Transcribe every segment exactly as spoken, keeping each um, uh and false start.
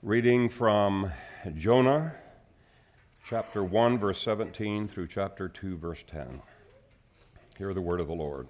Reading from Jonah, chapter one, verse seventeen, through chapter two, verse ten. Hear the word of the Lord.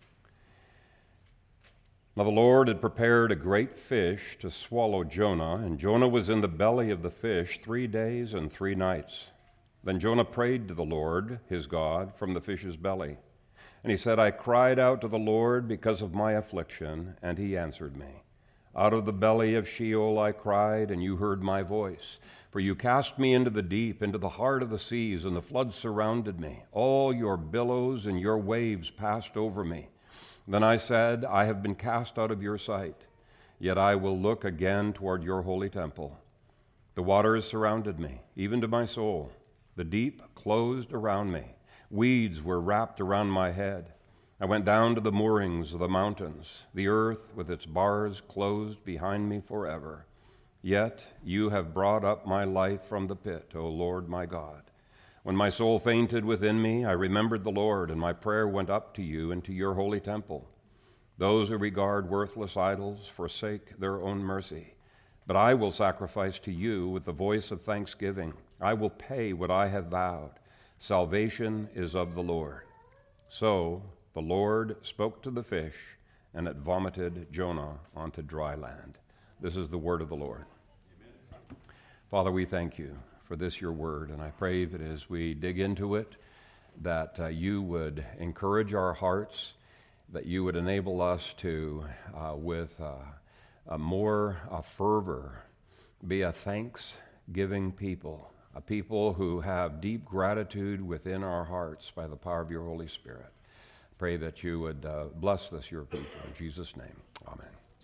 Now the Lord had prepared a great fish to swallow Jonah, and Jonah was in the belly of the fish three days and three nights. Then Jonah prayed to the Lord, his God, from the fish's belly. And he said, I cried out to the Lord because of my affliction, and he answered me. Out of the belly of Sheol I cried, and you heard my voice. For you cast me into the deep, into the heart of the seas, and the floods surrounded me. All your billows and your waves passed over me. Then I said, I have been cast out of your sight, yet I will look again toward your holy temple. The waters surrounded me, even to my soul. The deep closed around me. Weeds were wrapped around my head. I went down to the moorings of the mountains. The earth with its bars closed behind me forever. Yet you have brought up my life from the pit, O Lord my God. When my soul fainted within me, I remembered the Lord, and my prayer went up to you and to your holy temple. Those who regard worthless idols forsake their own mercy. But I will sacrifice to you with the voice of thanksgiving. I will pay what I have vowed. Salvation is of the Lord. So the Lord spoke to the fish, and it vomited Jonah onto dry land. This is the word of the Lord. Amen. Father, we thank you for this, your word, and I pray that as we dig into it, that uh, you would encourage our hearts, that you would enable us to, uh, with uh, a more uh, fervor, be a thanksgiving people, a people who have deep gratitude within our hearts by the power of your Holy Spirit. Pray that you would uh, bless this, your people. In Jesus' name, amen.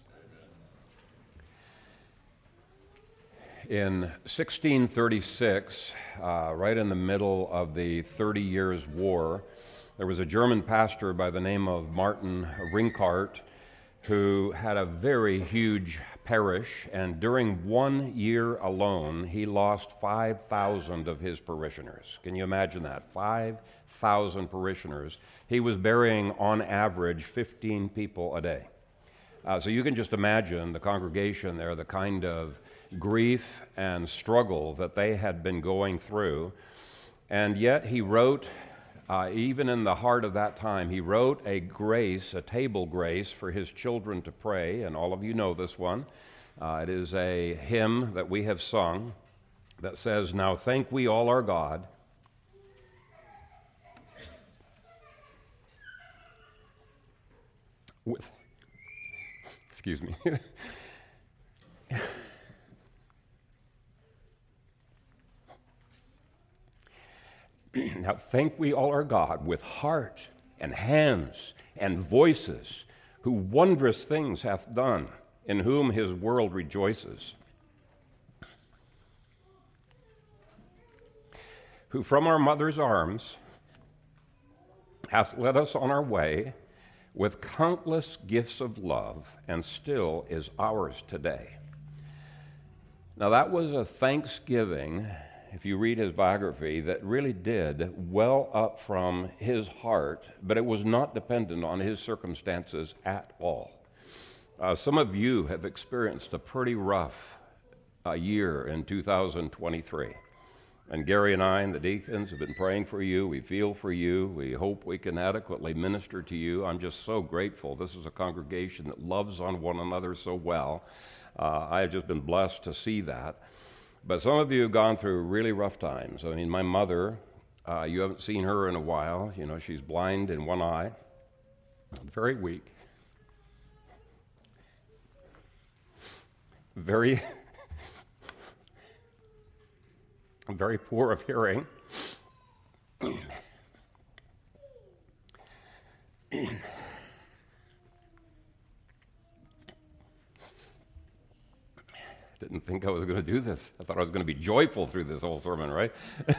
In sixteen thirty-six, uh, right in the middle of the Thirty Years' War, there was a German pastor by the name of Martin Rinkart who had a very huge parish, and during one year alone, he lost five thousand of his parishioners. Can you imagine that? five thousand parishioners. He was burying, on average, fifteen people a day. Uh, so you can just imagine the congregation there, the kind of grief and struggle that they had been going through. And yet he wrote, uh, even in the heart of that time, he wrote a grace, a table grace for his children to pray, and all of you know this one. Uh, it is a hymn that we have sung that says, Now thank we all our God, with, excuse me, Now thank we all our God with heart and hands and voices, who wondrous things hath done, in whom his world rejoices, who from our mother's arms hath led us on our way with countless gifts of love, and still is ours today. Now that was a thanksgiving, if you read his biography, that really did well up from his heart, but it was not dependent on his circumstances at all. Uh, some of you have experienced a pretty rough uh, year in two thousand twenty-three. And Gary and I and the deacons have been praying for you. We feel for you. We hope we can adequately minister to you. I'm just so grateful. This is a congregation that loves on one another so well. Uh, I have just been blessed to see that. But some of you have gone through really rough times. I mean, my mother, uh, you haven't seen her in a while. You know, she's blind in one eye, very weak, very, very poor of hearing. Didn't think I was going to do this. I thought I was going to be joyful through this whole sermon, right?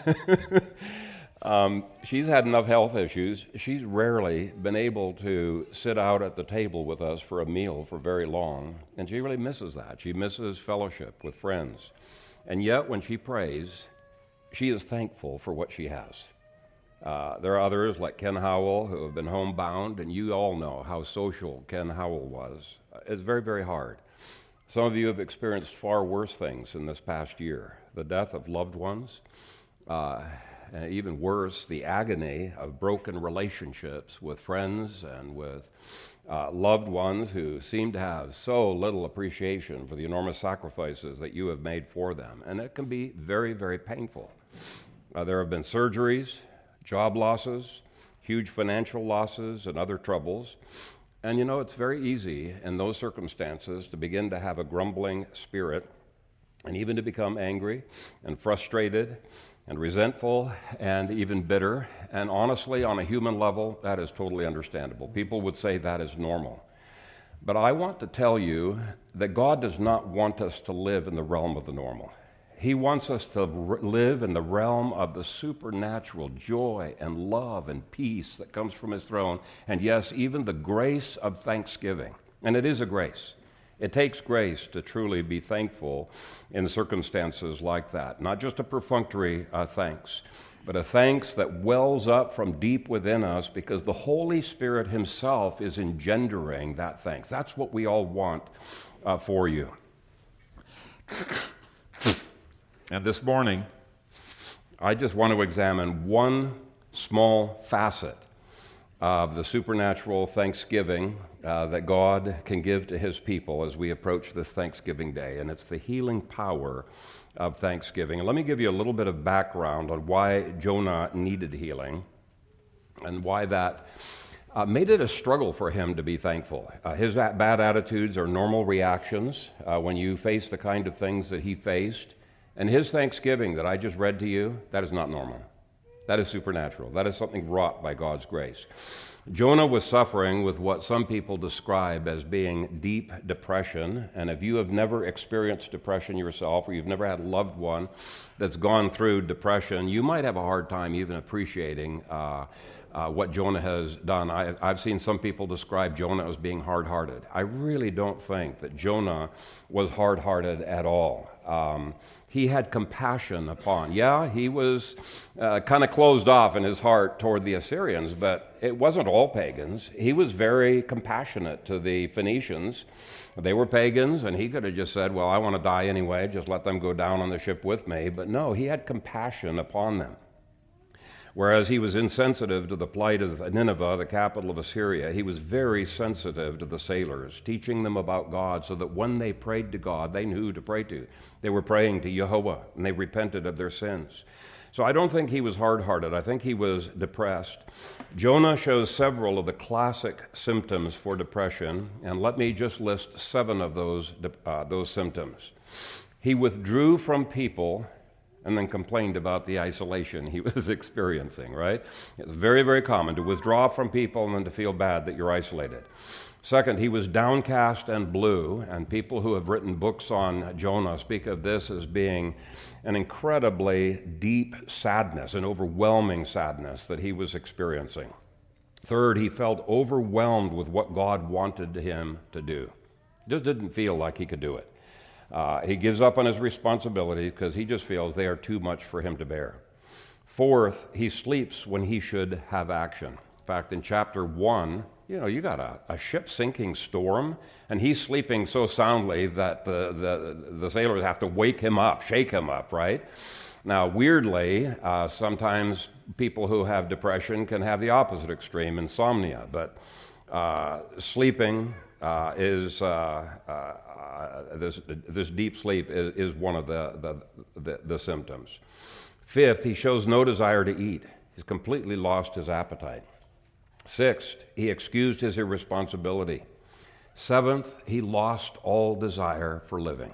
um, she's had enough health issues. She's rarely been able to sit out at the table with us for a meal for very long, and she really misses that. She misses fellowship with friends. And yet, when she prays, she is thankful for what she has. Uh, there are others like Ken Howell who have been homebound, and you all know how social Ken Howell was. It's very, very hard. Some of you have experienced far worse things in this past year. The death of loved ones, uh, and even worse, the agony of broken relationships with friends and with uh, loved ones who seem to have so little appreciation for the enormous sacrifices that you have made for them. And it can be very, very painful. Uh, there have been surgeries, job losses, huge financial losses, and other troubles. And you know, it's very easy in those circumstances to begin to have a grumbling spirit and even to become angry and frustrated and resentful and even bitter. And honestly, on a human level, that is totally understandable. People would say that is normal. But I want to tell you that God does not want us to live in the realm of the normal. He wants us to r- live in the realm of the supernatural joy and love and peace that comes from His throne. And yes, even the grace of thanksgiving. And it is a grace. It takes grace to truly be thankful in circumstances like that. Not just a perfunctory uh, thanks, but a thanks that wells up from deep within us because the Holy Spirit Himself is engendering that thanks. That's what we all want uh, for you. And this morning, I just want to examine one small facet of the supernatural thanksgiving uh, that God can give to His people as we approach this Thanksgiving Day, and it's the healing power of thanksgiving. And let me give you a little bit of background on why Jonah needed healing and why that uh, made it a struggle for him to be thankful. Uh, his bad attitudes are normal reactions uh, when you face the kind of things that he faced. And his thanksgiving that I just read to you, that is not normal. That is supernatural. That is something wrought by God's grace. Jonah was suffering with what some people describe as being deep depression. And if you have never experienced depression yourself, or you've never had a loved one that's gone through depression, you might have a hard time even appreciating uh, uh, what Jonah has done. I, I've seen some people describe Jonah as being hard-hearted. I really don't think that Jonah was hard-hearted at all. Um, he had compassion upon. Yeah, he was uh, kind of closed off in his heart toward the Assyrians, but it wasn't all pagans. He was very compassionate to the Phoenicians. They were pagans, and he could have just said, well, I want to die anyway, just let them go down on the ship with me. But no, he had compassion upon them. Whereas he was insensitive to the plight of Nineveh, the capital of Assyria, he was very sensitive to the sailors, teaching them about God so that when they prayed to God, they knew who to pray to. They were praying to Jehovah, and they repented of their sins. So I don't think he was hard-hearted. I think he was depressed. Jonah shows several of the classic symptoms for depression, and let me just list seven of those, uh, those symptoms. He withdrew from people and then complained about the isolation he was experiencing, right? It's very, very common to withdraw from people and then to feel bad that you're isolated. Second, he was downcast and blue, and people who have written books on Jonah speak of this as being an incredibly deep sadness, an overwhelming sadness that he was experiencing. Third, he felt overwhelmed with what God wanted him to do. Just didn't feel like he could do it. Uh, he gives up on his responsibilities because he just feels they are too much for him to bear. Fourth, he sleeps when he should have action. In fact, in chapter one, you know, you got a, a ship-sinking storm, and he's sleeping so soundly that the, the, the sailors have to wake him up, shake him up, right? Now, weirdly, uh, sometimes people who have depression can have the opposite extreme, insomnia, but uh, sleeping uh, is... Uh, uh, Uh, this, this deep sleep is, is one of the, the, the, the symptoms. Fifth, he shows no desire to eat. He's completely lost his appetite. Sixth, he excused his irresponsibility. Seventh, he lost all desire for living.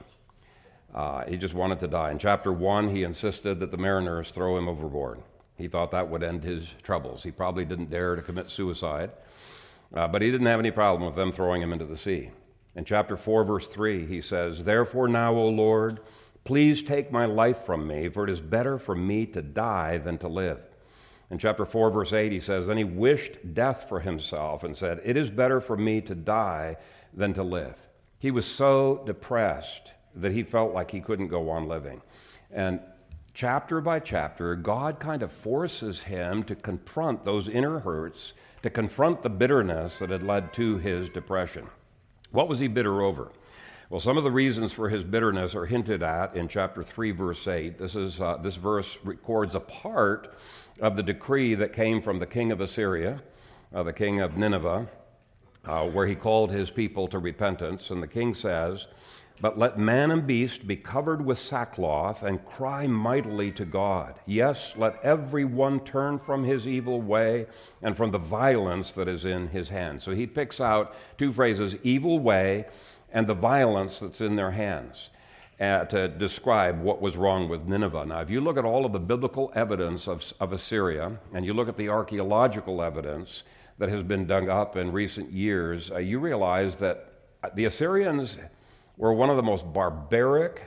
Uh, he just wanted to die. In chapter one, he insisted that the mariners throw him overboard. He thought that would end his troubles. He probably didn't dare to commit suicide, uh, but he didn't have any problem with them throwing him into the sea. In chapter four, verse three, he says, "Therefore now, O Lord, please take my life from me, for it is better for me to die than to live." In chapter four, verse eight, he says, "Then he wished death for himself and said, 'It is better for me to die than to live.'" He was so depressed that he felt like he couldn't go on living. And chapter by chapter, God kind of forces him to confront those inner hurts, to confront the bitterness that had led to his depression. What was he bitter over? Well, some of the reasons for his bitterness are hinted at in chapter three, verse eight. This is uh, this verse records a part of the decree that came from the king of Assyria, uh, the king of Nineveh, uh, where he called his people to repentance. And the king says, "But let man and beast be covered with sackcloth and cry mightily to God. Yes, let every one turn from his evil way and from the violence that is in his hand." So he picks out two phrases, evil way and the violence that's in their hands, uh, to describe what was wrong with Nineveh. Now, if you look at all of the biblical evidence of, of Assyria, and you look at the archaeological evidence that has been dug up in recent years, uh, you realize that the Assyrians were one of the most barbaric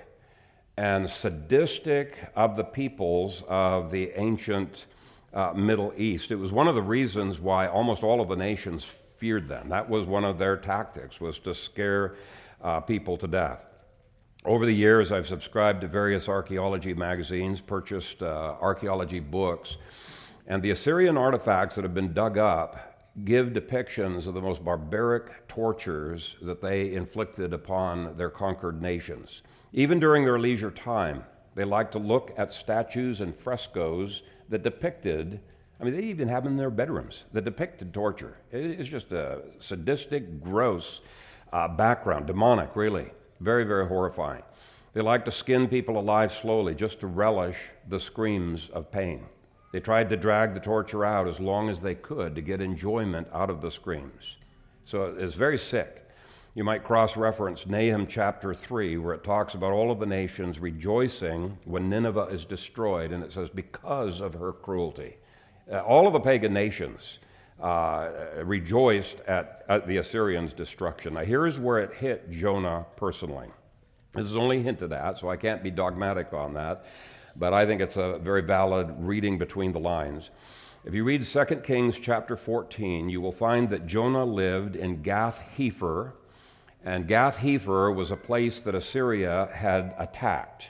and sadistic of the peoples of the ancient uh, Middle East. It was one of the reasons why almost all of the nations feared them. That was one of their tactics, was to scare uh, people to death. Over the years, I've subscribed to various archaeology magazines, purchased uh, archaeology books, and the Assyrian artifacts that have been dug up give depictions of the most barbaric tortures that they inflicted upon their conquered nations. Even during their leisure time, they liked to look at statues and frescoes that depicted, I mean, they even have them in their bedrooms, that depicted torture. It's just a sadistic, gross uh, background, demonic, really. Very, very horrifying. They liked to skin people alive slowly just to relish the screams of pain. They tried to drag the torture out as long as they could to get enjoyment out of the screams. So it's very sick. You might cross-reference Nahum chapter three, where it talks about all of the nations rejoicing when Nineveh is destroyed, and it says, because of her cruelty. Uh, all of the pagan nations uh, rejoiced at, at the Assyrians' destruction. Now, here's where it hit Jonah personally. This is only hinted at, so I can't be dogmatic on that, but I think it's a very valid reading between the lines. If you read Second Kings chapter fourteen, you will find that Jonah lived in Gath-Hepher, and Gath-Hepher was a place that Assyria had attacked.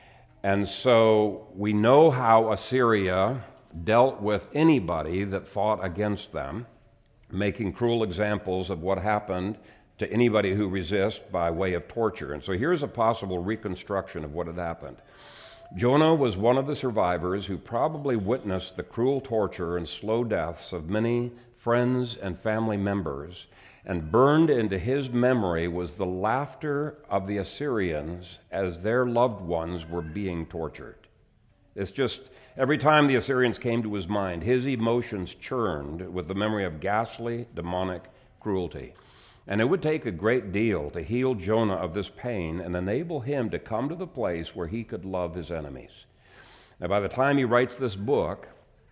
And so we know how Assyria dealt with anybody that fought against them, making cruel examples of what happened to anybody who resists by way of torture. And so here's a possible reconstruction of what had happened. Jonah was one of the survivors who probably witnessed the cruel torture and slow deaths of many friends and family members, and burned into his memory was the laughter of the Assyrians as their loved ones were being tortured. It's just, every time the Assyrians came to his mind, his emotions churned with the memory of ghastly, demonic cruelty. And it would take a great deal to heal Jonah of this pain and enable him to come to the place where he could love his enemies. Now, by the time he writes this book,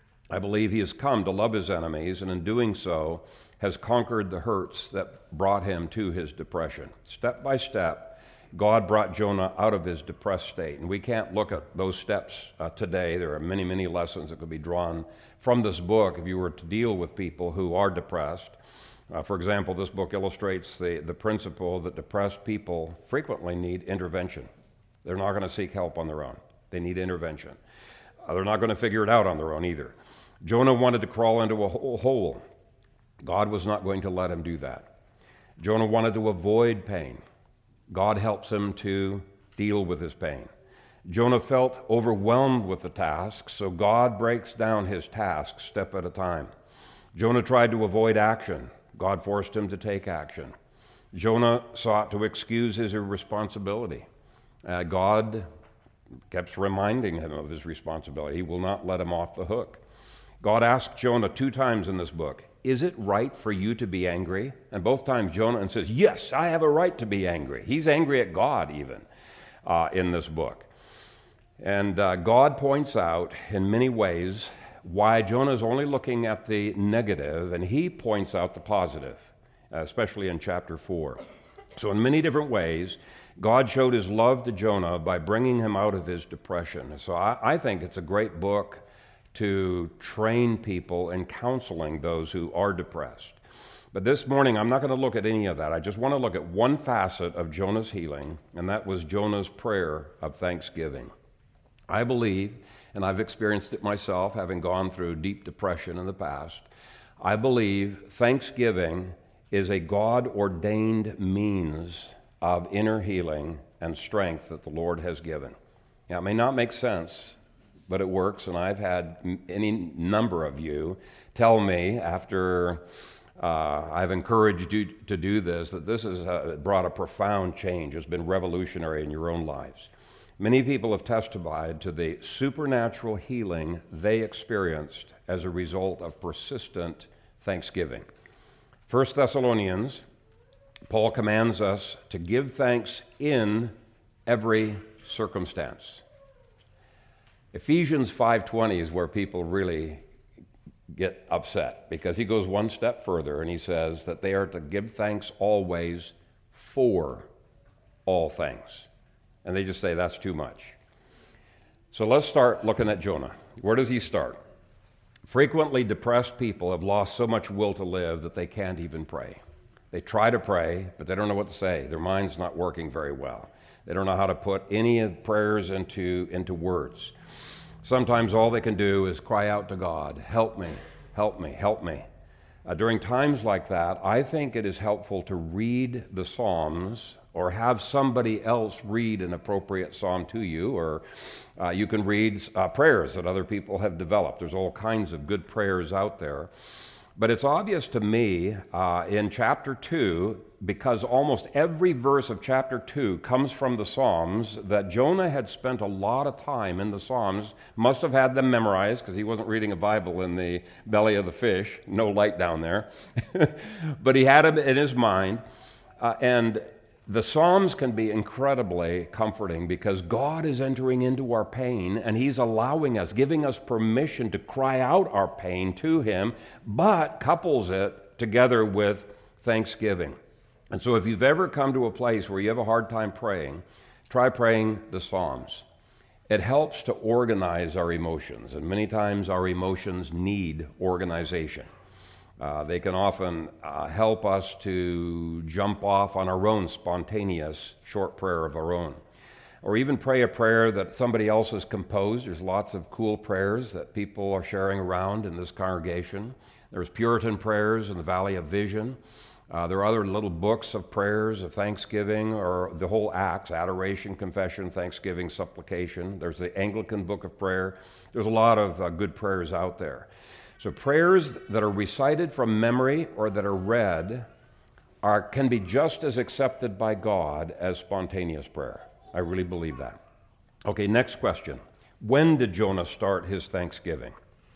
I believe he has come to love his enemies, and in doing so, has conquered the hurts that brought him to his depression. Step by step, God brought Jonah out of his depressed state. And we can't look at those steps uh, today. There are many, many lessons that could be drawn from this book if you were to deal with people who are depressed. Uh, for example, this book illustrates the, the principle that depressed people frequently need intervention. They're not going to seek help on their own. They need intervention. Uh, they're not going to figure it out on their own either. Jonah wanted to crawl into a hole. God was not going to let him do that. Jonah wanted to avoid pain. God helps him to deal with his pain. Jonah felt overwhelmed with the task, so God breaks down his task step at a time. Jonah tried to avoid action. God forced him to take action. Jonah sought to excuse his irresponsibility. Uh, God kept reminding him of his responsibility. He will not let him off the hook. God asked Jonah two times in this book, "Is it right for you to be angry?" And both times Jonah says, "Yes, I have a right to be angry." He's angry at God even uh, in this book. And uh, God points out in many ways why Jonah is only looking at the negative, and he points out the positive, especially in chapter four. So in many different ways, God showed his love to Jonah by bringing him out of his depression. So I, I think it's a great book to train people in counseling those who are depressed. But this morning, I'm not going to look at any of that. I just want to look at one facet of Jonah's healing, and that was Jonah's prayer of thanksgiving. I believe, and I've experienced it myself, having gone through deep depression in the past, I believe thanksgiving is a God-ordained means of inner healing and strength that the Lord has given. Now, it may not make sense, but it works, and I've had any number of you tell me after uh, I've encouraged you to do this, that this has uh, brought a profound change. It's been revolutionary in your own lives. Many people have testified to the supernatural healing they experienced as a result of persistent thanksgiving. First Thessalonians, Paul commands us to give thanks in every circumstance. Ephesians five twenty is where people really get upset, because he goes one step further and he says that they are to give thanks always for all things. And they just say that's too much. So let's start looking at Jonah. Where does he start? Frequently depressed people have lost so much will to live that they can't even pray. They try to pray, but they don't know what to say. Their mind's not working very well. They don't know how to put any of the prayers into, into words. Sometimes all they can do is cry out to God, help me, help me, help me. Uh, during times like that, I think it is helpful to read the Psalms or have somebody else read an appropriate psalm to you, or uh, you can read uh, prayers that other people have developed. There's all kinds of good prayers out there. But it's obvious to me uh, in chapter two, because almost every verse of chapter two comes from the Psalms, that Jonah had spent a lot of time in the Psalms, must have had them memorized, because he wasn't reading a Bible in the belly of the fish, no light down there. But he had them in his mind, uh, and the Psalms can be incredibly comforting because God is entering into our pain and He's allowing us, giving us permission to cry out our pain to Him, but couples it together with thanksgiving. And so if you've ever come to a place where you have a hard time praying, try praying the Psalms. It helps to organize our emotions, and many times our emotions need organization. Uh, they can often uh, help us to jump off on our own spontaneous short prayer of our own. Or even pray a prayer that somebody else has composed. There's lots of cool prayers that people are sharing around in this congregation. There's Puritan prayers in the Valley of Vision. Uh, there are other little books of prayers of thanksgiving, or the whole Acts, adoration, confession, thanksgiving, supplication. There's the Anglican Book of Prayer. There's a lot of uh, good prayers out there. So prayers that are recited from memory or that are read are, can be just as accepted by God as spontaneous prayer. I really believe that. Okay, next question. When did Jonah start his thanksgiving?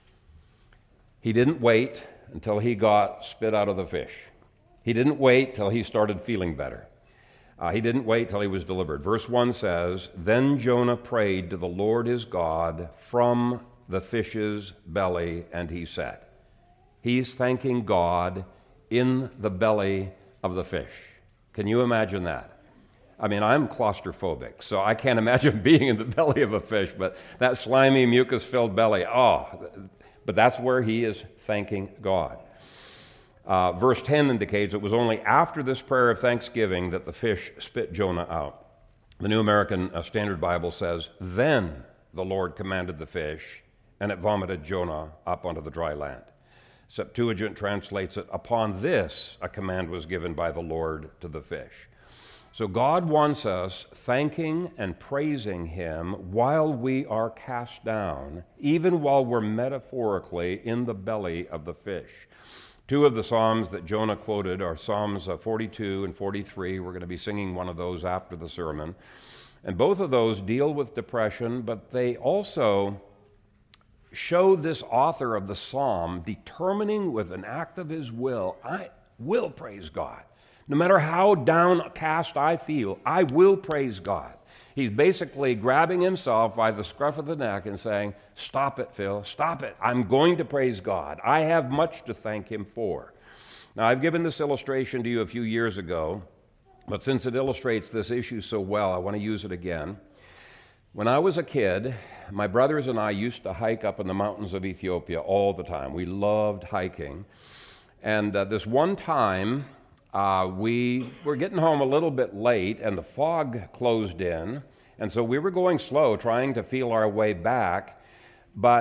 He didn't wait until he got spit out of the fish. He didn't wait till he started feeling better. Uh, he didn't wait till he was delivered. Verse one says, "Then Jonah prayed to the Lord his God from the fish's belly, and he said." He's thanking God in the belly of the fish. Can you imagine that? I mean, I'm claustrophobic, so I can't imagine being in the belly of a fish, but that slimy, mucus-filled belly, oh, but that's where he is thanking God. Uh, verse ten indicates it was only after this prayer of thanksgiving that the fish spit Jonah out. The New American Standard Bible says, "Then the Lord commanded the fish, and it vomited Jonah up onto the dry land." Septuagint translates it, "Upon this a command was given by the Lord to the fish." So God wants us thanking and praising Him while we are cast down, even while we're metaphorically in the belly of the fish. Two of the Psalms that Jonah quoted are Psalms forty-two and forty-three. We're going to be singing one of those after the sermon. And both of those deal with depression, but they also show this author of the psalm determining with an act of his will, I will praise God. No matter how downcast I feel, I will praise God. He's basically grabbing himself by the scruff of the neck and saying, "Stop it, Phil, stop it. I'm going to praise God. I have much to thank Him for." Now, I've given this illustration to you a few years ago, but since it illustrates this issue so well, I want to use it again. When I was a kid, my brothers and I used to hike up in the mountains of Ethiopia all the time. We loved hiking. And uh, this one time, uh, we were getting home a little bit late, and the fog closed in, and so we were going slow, trying to feel our way back. But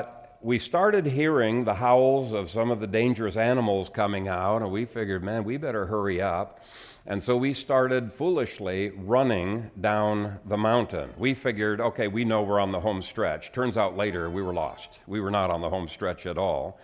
we started hearing the howls of some of the dangerous animals coming out, and we figured, man, we better hurry up. And so we started foolishly running down the mountain. We figured, okay, we know we're on the home stretch. Turns out later we were lost. We were not on the home stretch at all.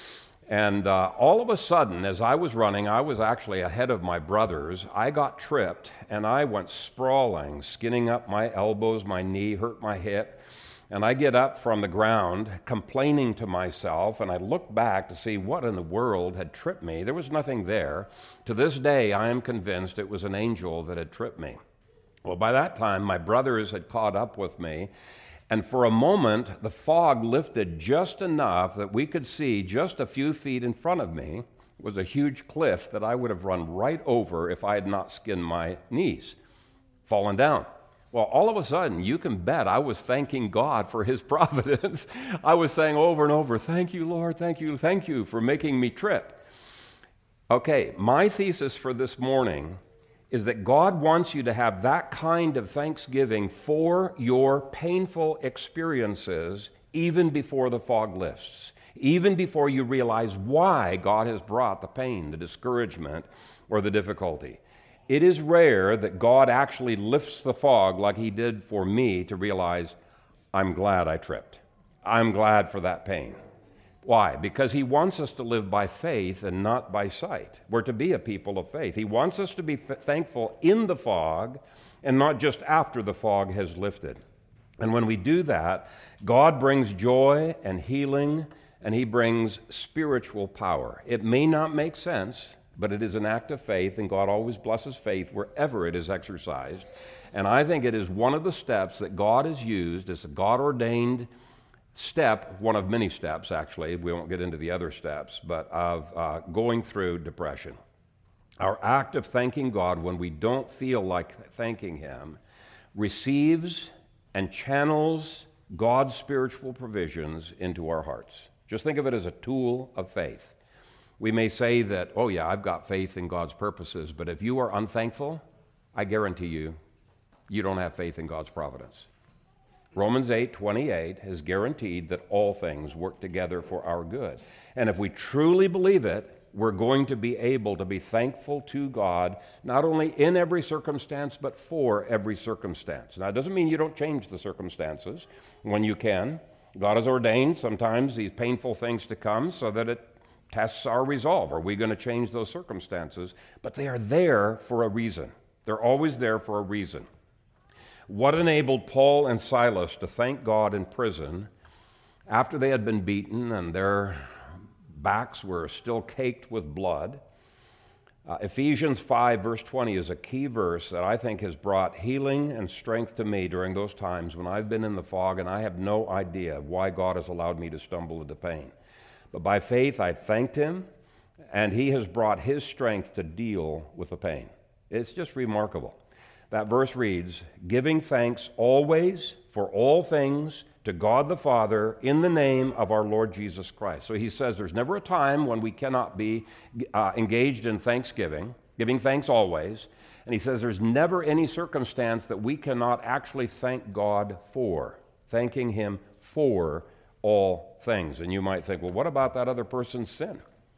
And uh, all of a sudden, as I was running, I was actually ahead of my brothers. I got tripped, and I went sprawling, skinning up my elbows, my knee, hurt my hip. And I get up from the ground, complaining to myself, and I look back to see what in the world had tripped me. There was nothing there. To this day, I am convinced it was an angel that had tripped me. Well, by that time, my brothers had caught up with me, and for a moment, the fog lifted just enough that we could see just a few feet in front of me was a huge cliff that I would have run right over if I had not skinned my knees, fallen down. Well, all of a sudden, you can bet I was thanking God for His providence. I was saying over and over, thank you, Lord, thank you, thank you for making me trip. Okay, my thesis for this morning is that God wants you to have that kind of thanksgiving for your painful experiences even before the fog lifts, even before you realize why God has brought the pain, the discouragement, or the difficulty. It is rare that God actually lifts the fog like He did for me to realize, I'm glad I tripped. I'm glad for that pain. Why? Because He wants us to live by faith and not by sight. We're to be a people of faith. He wants us to be f- thankful in the fog and not just after the fog has lifted. And when we do that, God brings joy and healing, and He brings spiritual power. It may not make sense, but it is an act of faith, and God always blesses faith wherever it is exercised. And I think it is one of the steps that God has used as a God-ordained step, one of many steps, actually. We won't get into the other steps, but of uh, going through depression. Our act of thanking God when we don't feel like thanking Him receives and channels God's spiritual provisions into our hearts. Just think of it as a tool of faith. We may say that, oh yeah, I've got faith in God's purposes, but if you are unthankful, I guarantee you, you don't have faith in God's providence. Romans eight twenty-eight has guaranteed that all things work together for our good. And if we truly believe it, we're going to be able to be thankful to God, not only in every circumstance, but for every circumstance. Now, it doesn't mean you don't change the circumstances when you can. God has ordained sometimes these painful things to come so that it tests our resolve. Are we going to change those circumstances? But they are there for a reason. They're always there for a reason. What enabled Paul and Silas to thank God in prison after they had been beaten and their backs were still caked with blood? Uh, Ephesians five, verse twenty is a key verse that I think has brought healing and strength to me during those times when I've been in the fog and I have no idea why God has allowed me to stumble into pain. But by faith, I thanked Him, and He has brought His strength to deal with the pain. It's just remarkable. That verse reads, giving thanks always for all things to God the Father in the name of our Lord Jesus Christ. So he says there's never a time when we cannot be uh, engaged in thanksgiving, giving thanks always. And he says there's never any circumstance that we cannot actually thank God for, thanking Him for all things. And you might think, well, what about that other person's sin?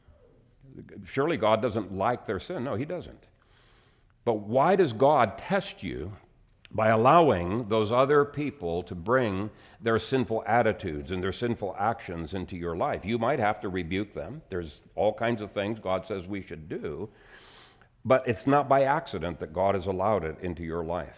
Surely God doesn't like their sin. No, He doesn't. But why does God test you by allowing those other people to bring their sinful attitudes and their sinful actions into your life? You might have to rebuke them. There's all kinds of things God says we should do, but it's not by accident that God has allowed it into your life.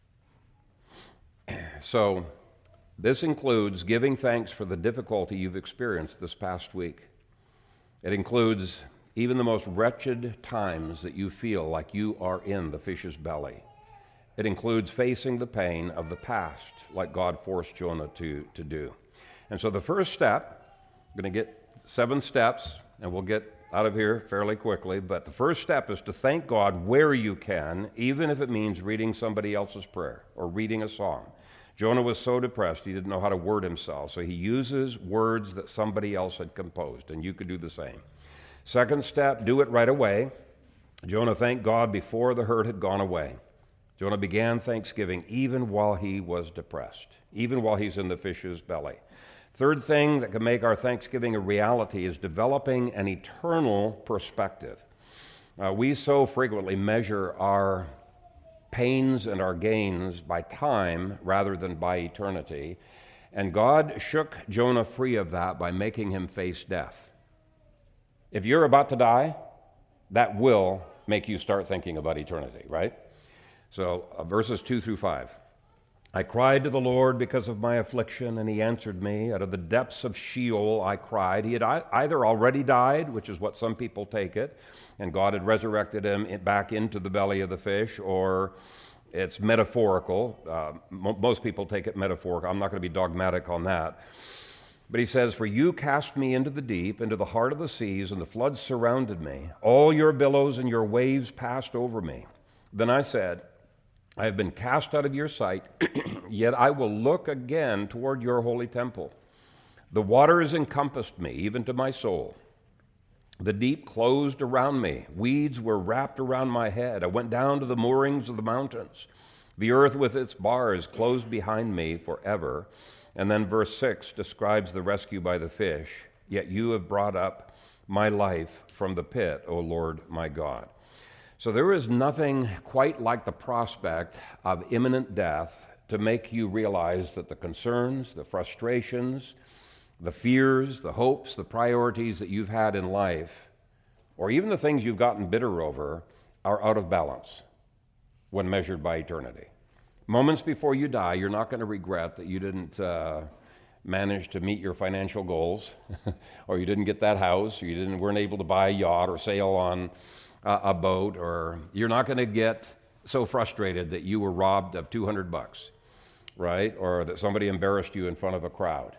So this includes giving thanks for the difficulty you've experienced this past week. It includes even the most wretched times that you feel like you are in the fish's belly. It includes facing the pain of the past, like God forced Jonah to, to do. And so the first step, I'm going to get seven steps, and we'll get out of here fairly quickly, but the first step is to thank God where you can, even if it means reading somebody else's prayer or reading a psalm. Jonah was so depressed he didn't know how to word himself, so he uses words that somebody else had composed, and you could do the same. Second step, do it right away. Jonah thanked God before the hurt had gone away. Jonah began thanksgiving even while he was depressed, even while he's in the fish's belly. Third thing that can make our thanksgiving a reality is developing an eternal perspective. Uh, we so frequently measure our pains and our gains by time rather than by eternity. And God shook Jonah free of that by making him face death. If you're about to die, that will make you start thinking about eternity, right? So uh, verses two through five. I cried to the Lord because of my affliction, and he answered me. Out of the depths of Sheol I cried. He had either already died, which is what some people take it, and God had resurrected him back into the belly of the fish, or it's metaphorical. Uh, mo- most people take it metaphorical. I'm not going to be dogmatic on that. But he says, for you cast me into the deep, into the heart of the seas, and the floods surrounded me. All your billows and your waves passed over me. Then I said, I have been cast out of your sight, yet I will look again toward your holy temple. The waters encompassed me, even to my soul. The deep closed around me. Weeds were wrapped around my head. I went down to the moorings of the mountains. The earth with its bars closed behind me forever. And then verse six describes the rescue by the fish. Yet you have brought up my life from the pit, O Lord my God. So there is nothing quite like the prospect of imminent death to make you realize that the concerns, the frustrations, the fears, the hopes, the priorities that you've had in life, or even the things you've gotten bitter over, are out of balance when measured by eternity. Moments before you die, you're not going to regret that you didn't uh, manage to meet your financial goals, or you didn't get that house, or you didn't weren't able to buy a yacht or sail on uh, a boat, or you're not going to get so frustrated that you were robbed of two hundred bucks, right? Or that somebody embarrassed you in front of a crowd.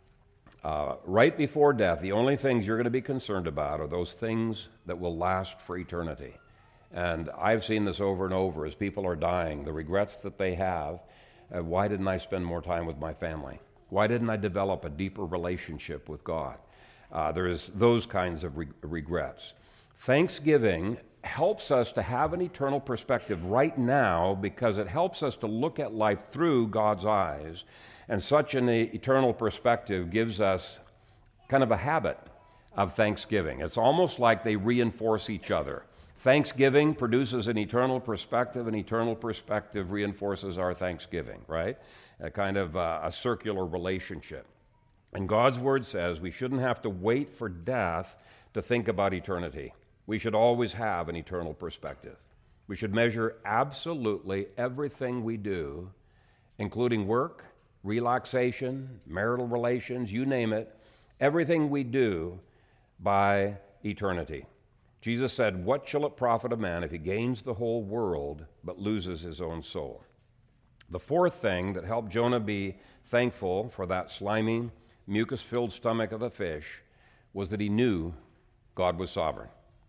Uh, right before death, the only things you're going to be concerned about are those things that will last for eternity. And I've seen this over and over as people are dying, the regrets that they have. Uh, why didn't I spend more time with my family? Why didn't I develop a deeper relationship with God? Uh, there's those kinds of re- regrets. Thanksgiving helps us to have an eternal perspective right now because it helps us to look at life through God's eyes. And such an eternal perspective gives us kind of a habit of thanksgiving. It's almost like they reinforce each other. Thanksgiving produces an eternal perspective, and eternal perspective reinforces our thanksgiving, right? A kind of uh, a circular relationship. And God's Word says we shouldn't have to wait for death to think about eternity. We should always have an eternal perspective. We should measure absolutely everything we do, including work, relaxation, marital relations, you name it, everything we do by eternity. Jesus said, what shall it profit a man if he gains the whole world but loses his own soul? The fourth thing that helped Jonah be thankful for that slimy, mucus-filled stomach of a fish was that he knew God was sovereign.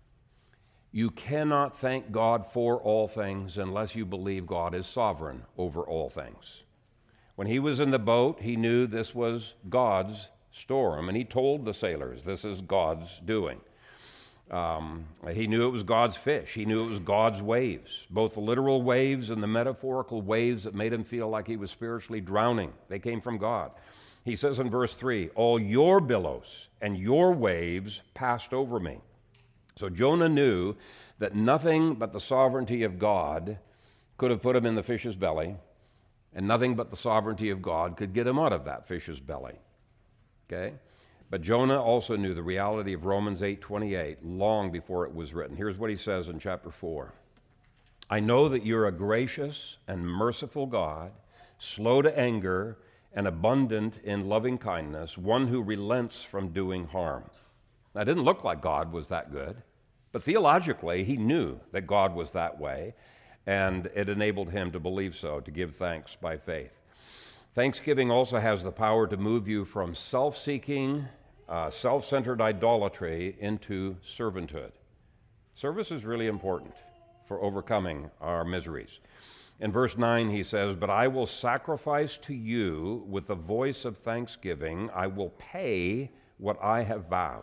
You cannot thank God for all things unless you believe God is sovereign over all things. When he was in the boat, he knew this was God's storm, and he told the sailors, this is God's doing. Um, he knew it was God's fish. He knew it was God's waves, both the literal waves and the metaphorical waves that made him feel like he was spiritually drowning. They came from God. He says in verse three, all your billows and your waves passed over me. So Jonah knew that nothing but the sovereignty of God could have put him in the fish's belly, and nothing but the sovereignty of God could get him out of that fish's belly. Okay? But Jonah also knew the reality of Romans eight twenty-eight long before it was written. Here's what he says in chapter four. I know that you're a gracious and merciful God, slow to anger and abundant in loving kindness, one who relents from doing harm. Now, it didn't look like God was that good, but theologically he knew that God was that way, and it enabled him to believe so, to give thanks by faith. Thanksgiving also has the power to move you from self-seeking, uh, self-centered idolatry into servanthood. Service is really important for overcoming our miseries. In verse nine, he says, but I will sacrifice to you with the voice of thanksgiving. I will pay what I have vowed.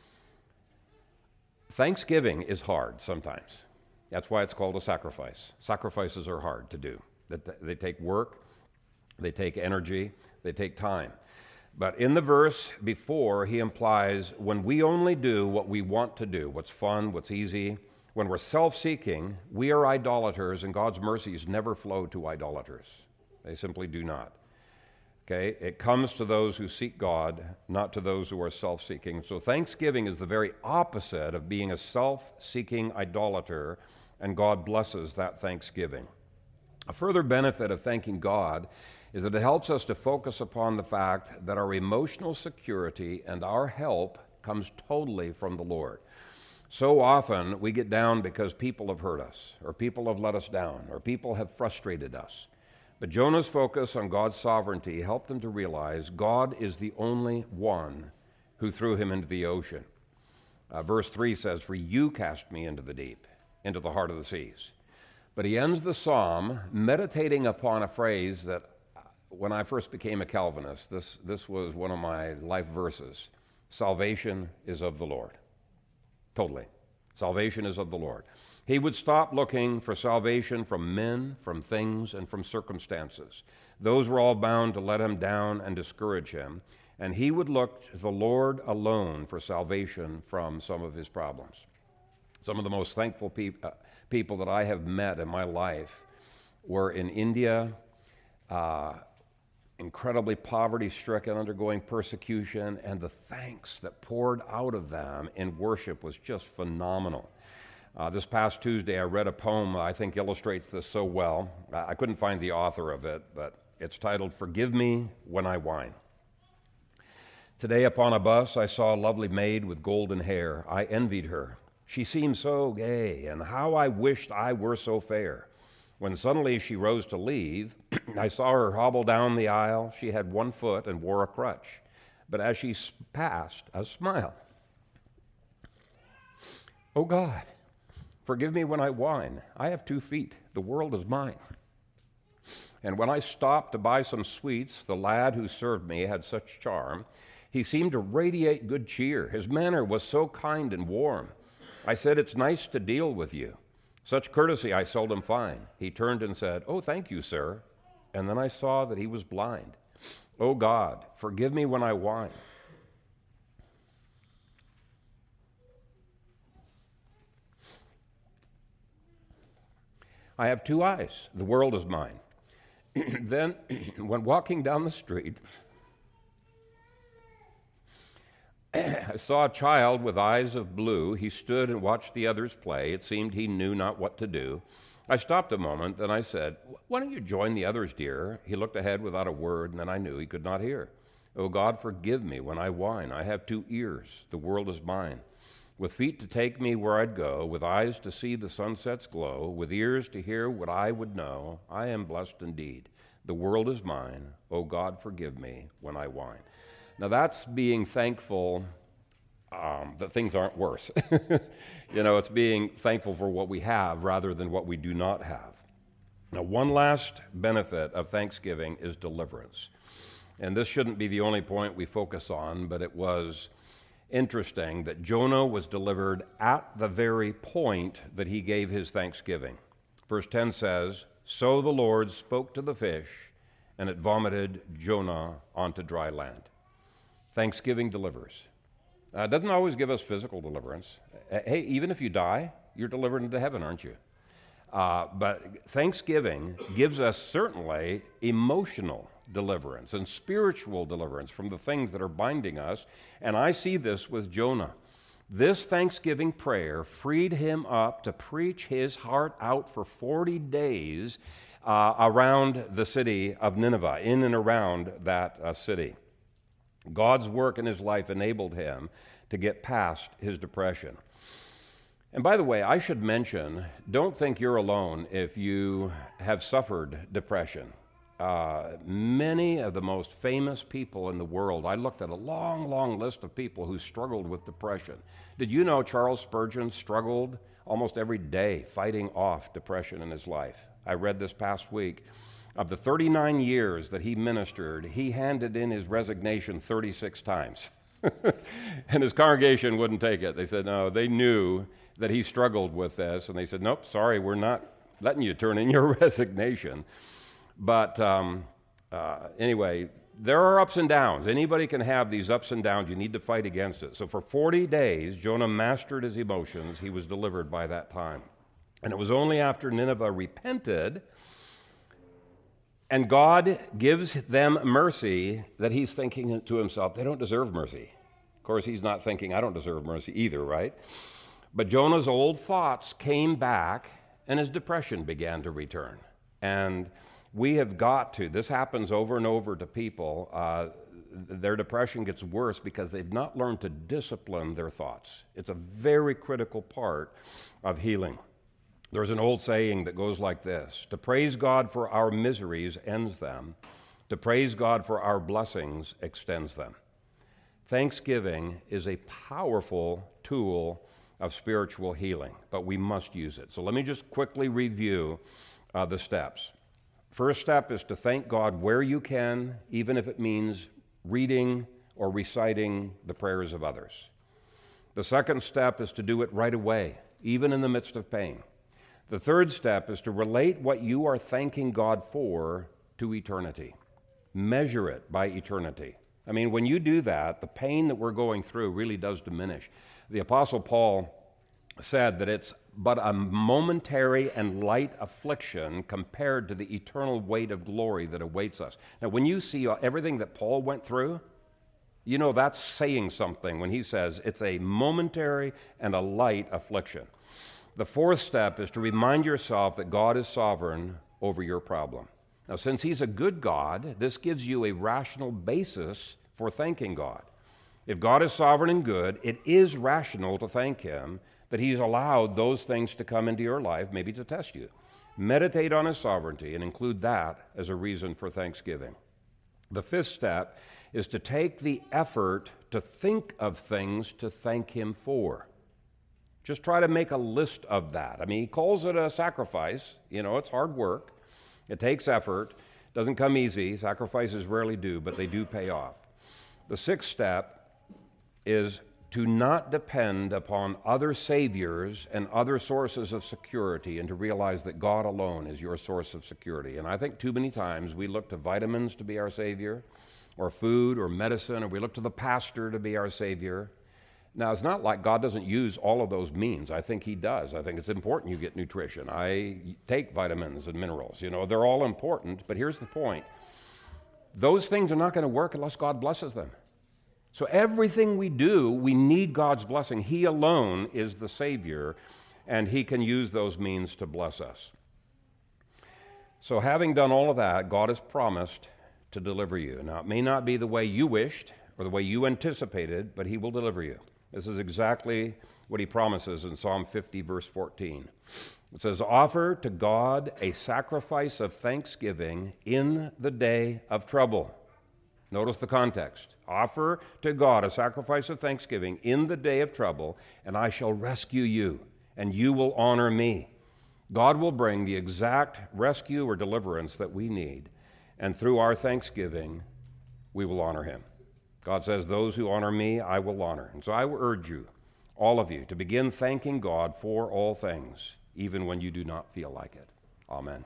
Thanksgiving is hard sometimes. That's why it's called a sacrifice. Sacrifices are hard to do. They take work, they take energy, they take time. But in the verse before, he implies when we only do what we want to do, what's fun, what's easy, when we're self-seeking, we are idolaters, and God's mercies never flow to idolaters. They simply do not. Okay? It comes to those who seek God, not to those who are self-seeking. So thanksgiving is the very opposite of being a self-seeking idolater, and God blesses that thanksgiving. A further benefit of thanking God is that it helps us to focus upon the fact that our emotional security and our help comes totally from the Lord. So often we get down because people have hurt us, or people have let us down, or people have frustrated us. But Jonah's focus on God's sovereignty helped him to realize God is the only one who threw him into the ocean. Uh, verse three says, "For you cast me into the deep, into the heart of the seas." But he ends the psalm meditating upon a phrase that when I first became a Calvinist, this, this was one of my life verses. Salvation is of the Lord. Totally. Salvation is of the Lord. He would stop looking for salvation from men, from things, and from circumstances. Those were all bound to let him down and discourage him. And he would look to the Lord alone for salvation from some of his problems. Some of the most thankful pe- uh, people that I have met in my life were in India, uh, incredibly poverty-stricken, undergoing persecution, and the thanks that poured out of them in worship was just phenomenal. Uh, this past Tuesday, I read a poem that I think illustrates this so well. I couldn't find the author of it, but it's titled, "Forgive Me When I Whine." Today upon a bus, I saw a lovely maid with golden hair. I envied her. She seemed so gay, and how I wished I were so fair. When suddenly she rose to leave, I saw her hobble down the aisle. She had one foot and wore a crutch. But as she passed, a smile. "Oh God, forgive me when I whine. I have two feet. The world is mine." And when I stopped to buy some sweets, the lad who served me had such charm. He seemed to radiate good cheer. His manner was so kind and warm. I said, "It's nice to deal with you. Such courtesy I seldom find." He turned and said, "Oh, thank you, sir." And then I saw that he was blind. "Oh, God, forgive me when I whine." I have two eyes. The world is mine. Then, when walking down the street, I saw a child with eyes of blue. He stood and watched the others play. It seemed he knew not what to do. I stopped a moment, then I said, "Why don't you join the others, dear?" He looked ahead without a word, and then I knew he could not hear. "Oh, God, forgive me when I whine. I have two ears. The world is mine. With feet to take me where I'd go, with eyes to see the sunset's glow, with ears to hear what I would know, I am blessed indeed. The world is mine. Oh, God, forgive me when I whine." Now that's being thankful um, that things aren't worse. You know, it's being thankful for what we have rather than what we do not have. Now, one last benefit of thanksgiving is deliverance. And this shouldn't be the only point we focus on, but it was interesting that Jonah was delivered at the very point that he gave his thanksgiving. Verse ten says, "So the Lord spoke to the fish, and it vomited Jonah onto dry land." Thanksgiving delivers. Uh, it doesn't always give us physical deliverance. Uh, hey, even if you die, you're delivered into heaven, aren't you? Uh, but Thanksgiving gives us certainly emotional deliverance and spiritual deliverance from the things that are binding us. And I see this with Jonah. This Thanksgiving prayer freed him up to preach his heart out for forty days uh, around the city of Nineveh, in and around that uh, city. God's work in his life enabled him to get past his depression. And by the way, I should mention, don't think you're alone if you have suffered depression. Uh, many of the most famous people in the world, I looked at a long, long list of people who struggled with depression. Did you know Charles Spurgeon struggled almost every day fighting off depression in his life? I read this past week. Of the thirty-nine years that he ministered, he handed in his resignation thirty-six times. And his congregation wouldn't take it. They said, no, they knew that he struggled with this. And they said, nope, sorry, we're not letting you turn in your resignation. But um, uh, anyway, there are ups and downs. Anybody can have these ups and downs. You need to fight against it. So for forty days, Jonah mastered his emotions. He was delivered by that time. And it was only after Nineveh repented and God gives them mercy that he's thinking to himself, they don't deserve mercy. Of course, he's not thinking, I don't deserve mercy either, right? But Jonah's old thoughts came back and his depression began to return. And we have got to, this happens over and over to people, uh, their depression gets worse because they've not learned to discipline their thoughts. It's a very critical part of healing. There's an old saying that goes like this: to praise God for our miseries ends them, to praise God for our blessings extends them. Thanksgiving is a powerful tool of spiritual healing, but we must use it. So let me just quickly review uh, the steps. First step is to thank God where you can, even if it means reading or reciting the prayers of others. The second step is to do it right away, even in the midst of pain. The third step is to relate what you are thanking God for to eternity. Measure it by eternity. I mean, when you do that, the pain that we're going through really does diminish. The Apostle Paul said that it's but a momentary and light affliction compared to the eternal weight of glory that awaits us. Now, when you see everything that Paul went through, you know that's saying something when he says it's a momentary and a light affliction. The fourth step is to remind yourself that God is sovereign over your problem. Now, since he's a good God, this gives you a rational basis for thanking God. If God is sovereign and good, it is rational to thank him that he's allowed those things to come into your life, maybe to test you. Meditate on his sovereignty and include that as a reason for thanksgiving. The fifth step is to take the effort to think of things to thank him for. Just try to make a list of that. I mean, he calls it a sacrifice. You know, it's hard work. It takes effort. Doesn't come easy. Sacrifices rarely do, but they do pay off. The sixth step is to not depend upon other saviors and other sources of security and to realize that God alone is your source of security. And I think too many times we look to vitamins to be our savior, or food or medicine, or we look to the pastor to be our savior. Now, it's not like God doesn't use all of those means. I think he does. I think it's important you get nutrition. I take vitamins and minerals. You know, they're all important, but here's the point. Those things are not going to work unless God blesses them. So everything we do, we need God's blessing. He alone is the Savior, and he can use those means to bless us. So having done all of that, God has promised to deliver you. Now, it may not be the way you wished or the way you anticipated, but he will deliver you. This is exactly what he promises in Psalm fifty, verse fourteen. It says, offer to God a sacrifice of thanksgiving in the day of trouble. Notice the context. Offer to God a sacrifice of thanksgiving in the day of trouble, and I shall rescue you, and you will honor me. God will bring the exact rescue or deliverance that we need, and through our thanksgiving, we will honor him. God says, those who honor me, I will honor. And so I urge you, all of you, to begin thanking God for all things, even when you do not feel like it. Amen.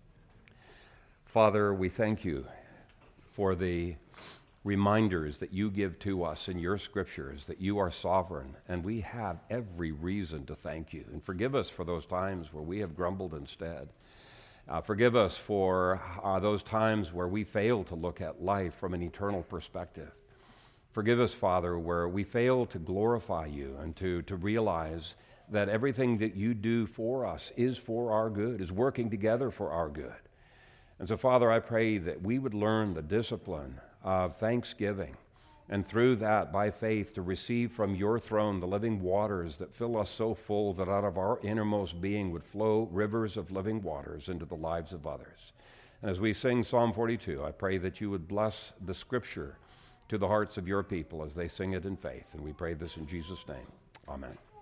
Father, we thank you for the reminders that you give to us in your scriptures that you are sovereign, and we have every reason to thank you. And forgive us for those times where we have grumbled instead. Uh, forgive us for uh, those times where we fail to look at life from an eternal perspective. Forgive us, Father, where we fail to glorify you and to, to realize that everything that you do for us is for our good, is working together for our good. And so, Father, I pray that we would learn the discipline of thanksgiving, and through that, by faith, to receive from your throne the living waters that fill us so full that out of our innermost being would flow rivers of living waters into the lives of others. And as we sing Psalm forty-two, I pray that you would bless the scripture to the hearts of your people as they sing it in faith. And we pray this in Jesus' name. Amen.